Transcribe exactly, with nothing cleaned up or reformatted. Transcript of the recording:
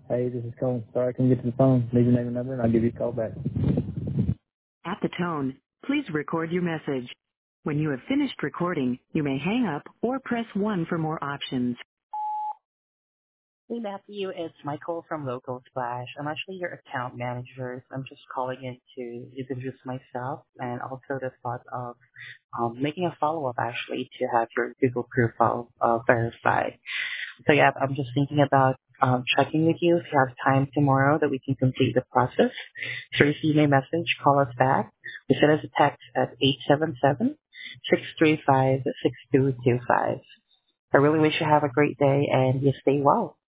Hey, this is Colin. Sorry I couldn't get to the phone. Leave your name and number, and I'll give you a call back. At the tone, please record your message. When you have finished recording, you may hang up or press one for more options. Hey Matthew, it's Michael from Local Splash. I'm actually your account manager. So I'm just calling in to introduce myself and also the thought of um, making a follow-up actually to have your Google profile uh, verified. So yeah, I'm just thinking about um, checking with you if you have time tomorrow that we can complete the process. So if you receive a message, call us back. You send us a text at eight seven seven, six three five, six two two five. I really wish you have a great day and you stay well.